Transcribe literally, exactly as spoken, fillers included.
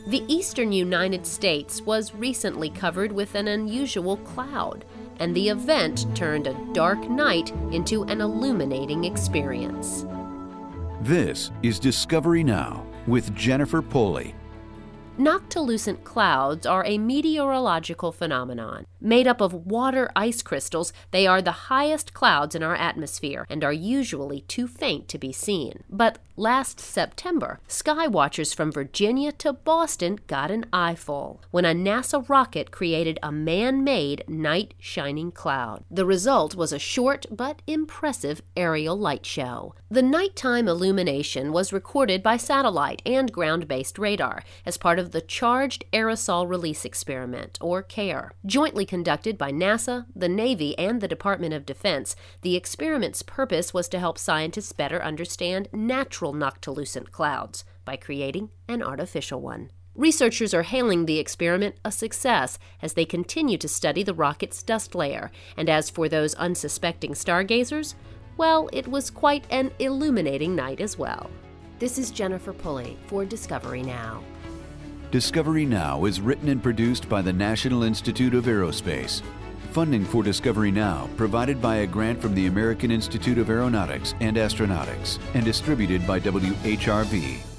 The eastern United States was recently covered with an unusual cloud, and the event turned a dark night into an illuminating experience. This is Discovery Now with Jennifer Pulley. Noctilucent clouds are a meteorological phenomenon. Made up of water ice crystals, they are the highest clouds in our atmosphere and are usually too faint to be seen. But last September, sky watchers from Virginia to Boston got an eyeful when a NASA rocket created a man-made night shining cloud. The result was a short but impressive aerial light show. The nighttime illumination was recorded by satellite and ground-based radar as part of the Charged Aerosol Release Experiment, or CARE. Jointly conducted by NASA, the Navy, and the Department of Defense, the experiment's purpose was to help scientists better understand natural noctilucent clouds by creating an artificial one. Researchers are hailing the experiment a success as they continue to study the rocket's dust layer. And as for those unsuspecting stargazers, well, it was quite an illuminating night as well. This is Jennifer Pulley for Discovery Now. Discovery Now is written and produced by the National Institute of Aerospace. Funding for Discovery Now provided by a grant from the American Institute of Aeronautics and Astronautics and distributed by W H R V.